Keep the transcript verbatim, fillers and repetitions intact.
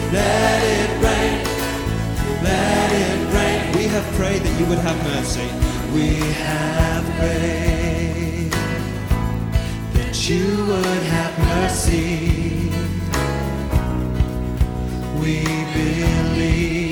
let it rain, let it rain. We have prayed that you would have mercy. We have prayed that you would have mercy. We believe